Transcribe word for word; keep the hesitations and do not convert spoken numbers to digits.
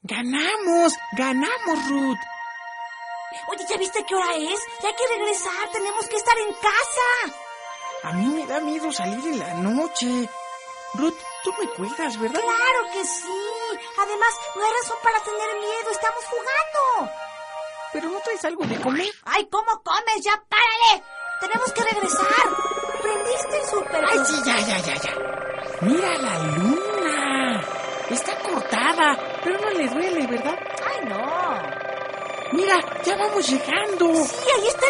¡Ganamos! ¡Ganamos, Ruth! Oye, ¿ya viste qué hora es? Ya hay que regresar, tenemos que estar en casa. A mí me da miedo salir en la noche. Ruth, tú me cuidas, ¿verdad? Claro que sí. Además, no hay razón para tener miedo, estamos jugando. ¿Pero no traes algo de comer? ¡Ay, cómo comes! ¡Ya párale! Tenemos que regresar. ¿Prendiste el súper? ¡Ay, sí, ya, ya, ya, ya! ¡Mira la luna! Está cortada, pero no le duele, ¿verdad? ¡Ay, no! ¡Mira, ya vamos llegando! Sí, ahí está